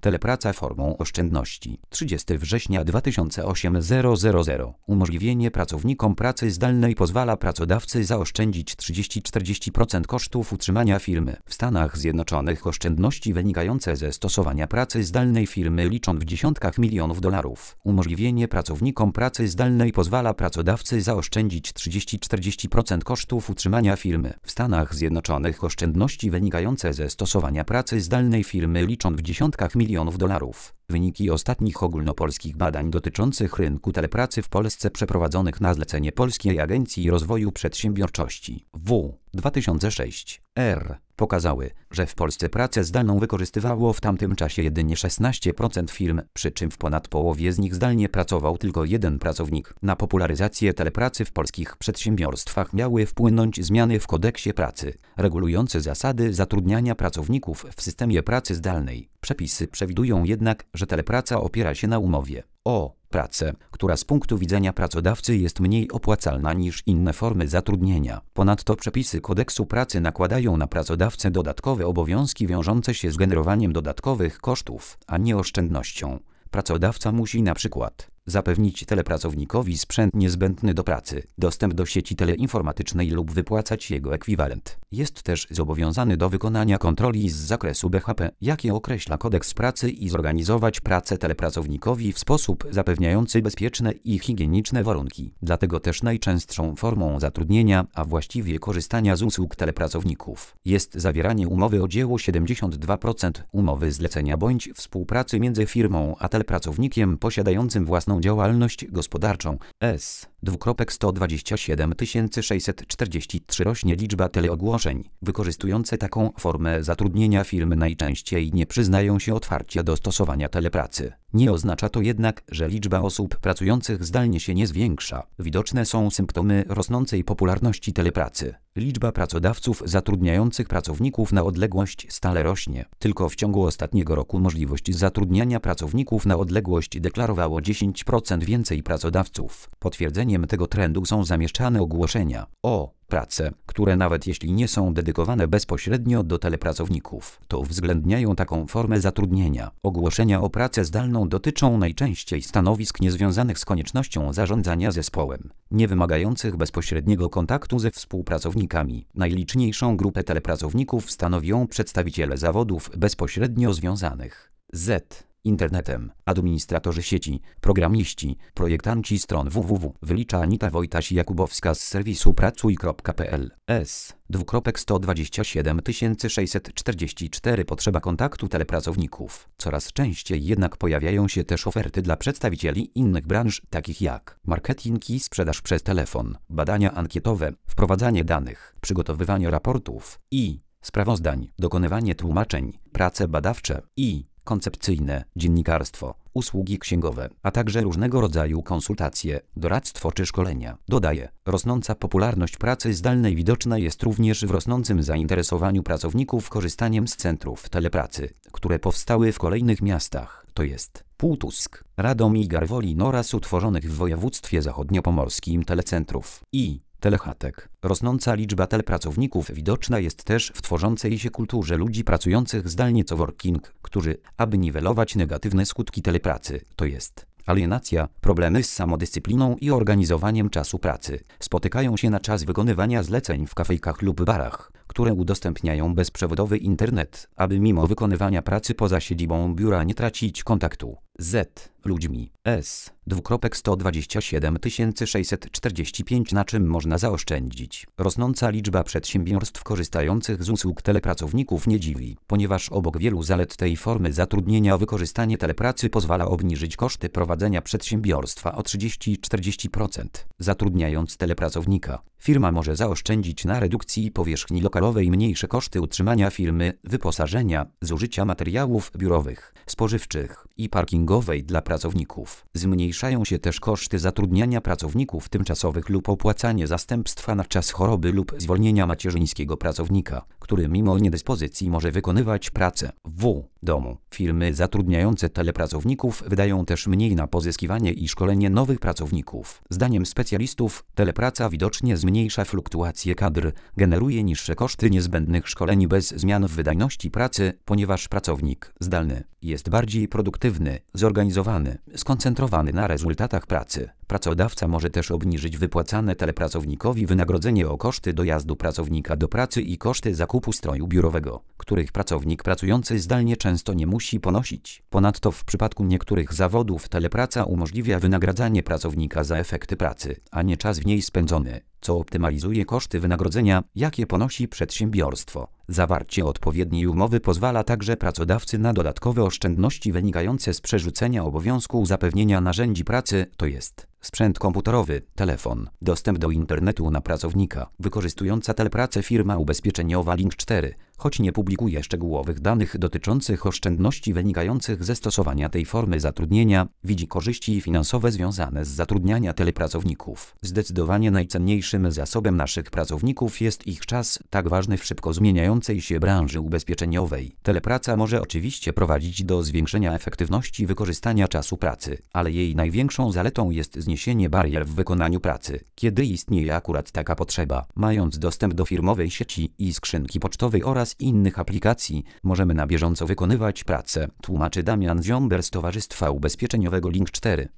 Telepraca formą oszczędności. 30 września 2008 000. Umożliwienie pracownikom pracy zdalnej pozwala pracodawcy zaoszczędzić 30–40% kosztów utrzymania firmy. W Stanach Zjednoczonych oszczędności wynikające ze stosowania pracy zdalnej firmy liczą w dziesiątkach milionów dolarów. Umożliwienie pracownikom pracy zdalnej pozwala pracodawcy zaoszczędzić 30–40% kosztów utrzymania firmy. W Stanach Zjednoczonych oszczędności wynikające ze stosowania pracy zdalnej firmy liczą w dziesiątkach milionów dolarów. Wyniki ostatnich ogólnopolskich badań dotyczących rynku telepracy w Polsce przeprowadzonych na zlecenie Polskiej Agencji Rozwoju Przedsiębiorczości W. 2006 r. pokazały, że w Polsce pracę zdalną wykorzystywało w tamtym czasie jedynie 16% firm, przy czym w ponad połowie z nich zdalnie pracował tylko jeden pracownik. Na popularyzację telepracy w polskich przedsiębiorstwach miały wpłynąć zmiany w kodeksie pracy, regulujące zasady zatrudniania pracowników w systemie pracy zdalnej. Przepisy przewidują jednak, że telepraca opiera się na umowie o pracę, która z punktu widzenia pracodawcy jest mniej opłacalna niż inne formy zatrudnienia. Ponadto przepisy kodeksu pracy nakładają na pracodawcę dodatkowe obowiązki wiążące się z generowaniem dodatkowych kosztów, a nie oszczędnością. Pracodawca musi na przykład zapewnić telepracownikowi sprzęt niezbędny do pracy, dostęp do sieci teleinformatycznej lub wypłacać jego ekwiwalent. Jest też zobowiązany do wykonania kontroli z zakresu BHP, jakie określa kodeks pracy, i zorganizować pracę telepracownikowi w sposób zapewniający bezpieczne i higieniczne warunki. Dlatego też najczęstszą formą zatrudnienia, a właściwie korzystania z usług telepracowników, jest zawieranie umowy o dzieło. 72% umowy zlecenia bądź współpracy między firmą a telepracownikiem posiadającym własną działalność gospodarczą. S. 127 643 rośnie liczba teleogłoszeń. Wykorzystujące taką formę zatrudnienia firmy najczęściej nie przyznają się otwarcie do stosowania telepracy. Nie oznacza to jednak, że liczba osób pracujących zdalnie się nie zwiększa. Widoczne są symptomy rosnącej popularności telepracy. Liczba pracodawców zatrudniających pracowników na odległość stale rośnie. Tylko w ciągu ostatniego roku możliwość zatrudniania pracowników na odległość deklarowało 10% więcej pracodawców. Potwierdzeniem tego trendu są zamieszczane ogłoszenia o pracę, które nawet jeśli nie są dedykowane bezpośrednio do telepracowników, to uwzględniają taką formę zatrudnienia. Ogłoszenia o pracę zdalną dotyczą najczęściej stanowisk niezwiązanych z koniecznością zarządzania zespołem, nie wymagających bezpośredniego kontaktu ze współpracownikami. Najliczniejszą grupę telepracowników stanowią przedstawiciele zawodów bezpośrednio związanych z internetem, administratorzy sieci, programiści, projektanci stron www. Wylicza Anita Wojtaś-Jakubowska z serwisu pracuj.pl. S. 127 644 Potrzeba kontaktu telepracowników. Coraz częściej jednak pojawiają się też oferty dla przedstawicieli innych branż, takich jak marketing i sprzedaż przez telefon, badania ankietowe, wprowadzanie danych, przygotowywanie raportów i sprawozdań, dokonywanie tłumaczeń, prace badawcze i koncepcyjne, dziennikarstwo, usługi księgowe, a także różnego rodzaju konsultacje, doradztwo czy szkolenia. Dodaje, rosnąca popularność pracy zdalnej widoczna jest również w rosnącym zainteresowaniu pracowników korzystaniem z centrów telepracy, które powstały w kolejnych miastach, to jest Półtusk, Radom i Garwolin, oraz utworzonych w województwie zachodniopomorskim telecentrów i Telechatek. Rosnąca liczba telepracowników widoczna jest też w tworzącej się kulturze ludzi pracujących zdalnie coworking, którzy, aby niwelować negatywne skutki telepracy, to jest alienacja, problemy z samodyscypliną i organizowaniem czasu pracy, spotykają się na czas wykonywania zleceń w kafejkach lub barach, które udostępniają bezprzewodowy internet, aby mimo wykonywania pracy poza siedzibą biura nie tracić kontaktu z ludźmi. S. 127 645 Na czym można zaoszczędzić? Rosnąca liczba przedsiębiorstw korzystających z usług telepracowników nie dziwi, ponieważ obok wielu zalet tej formy zatrudnienia wykorzystanie telepracy pozwala obniżyć koszty prowadzenia przedsiębiorstwa o 30–40%. Zatrudniając telepracownika, firma może zaoszczędzić na redukcji powierzchni lokalowej, mniejsze koszty utrzymania firmy, wyposażenia, zużycia materiałów biurowych, spożywczych i parkingowej dla pracowników pracowników. Zmniejszają się też koszty zatrudniania pracowników tymczasowych lub opłacanie zastępstwa na czas choroby lub zwolnienia macierzyńskiego pracownika, który mimo niedyspozycji może wykonywać pracę w domu. Firmy zatrudniające telepracowników wydają też mniej na pozyskiwanie i szkolenie nowych pracowników. Zdaniem specjalistów, telepraca widocznie zmniejsza fluktuacje kadr, generuje niższe koszty niezbędnych szkoleń bez zmian w wydajności pracy, ponieważ pracownik zdalny jest bardziej produktywny, zorganizowany, skoncentrowany na rezultatach pracy. Pracodawca może też obniżyć wypłacane telepracownikowi wynagrodzenie o koszty dojazdu pracownika do pracy i koszty zakupu stroju biurowego, których pracownik pracujący zdalnie często nie musi ponosić. Ponadto w przypadku niektórych zawodów telepraca umożliwia wynagradzanie pracownika za efekty pracy, a nie czas w niej spędzony, co optymalizuje koszty wynagrodzenia, jakie ponosi przedsiębiorstwo. Zawarcie odpowiedniej umowy pozwala także pracodawcy na dodatkowe oszczędności wynikające z przerzucenia obowiązku zapewnienia narzędzi pracy, to jest sprzęt komputerowy, telefon, dostęp do internetu na pracownika. Wykorzystująca telepracę firma ubezpieczeniowa Link4, choć nie publikuje szczegółowych danych dotyczących oszczędności wynikających ze stosowania tej formy zatrudnienia, widzi korzyści finansowe związane z zatrudniania telepracowników. Zdecydowanie najcenniejszym zasobem naszych pracowników jest ich czas, tak ważny w szybko zmieniającej się branży ubezpieczeniowej. Telepraca może oczywiście prowadzić do zwiększenia efektywności wykorzystania czasu pracy, ale jej największą zaletą jest zniesienie barier w wykonaniu pracy, kiedy istnieje akurat taka potrzeba. Mając dostęp do firmowej sieci i skrzynki pocztowej oraz innych aplikacji, możemy na bieżąco wykonywać pracę, tłumaczy Damian Ziomber z Towarzystwa Ubezpieczeniowego Link4.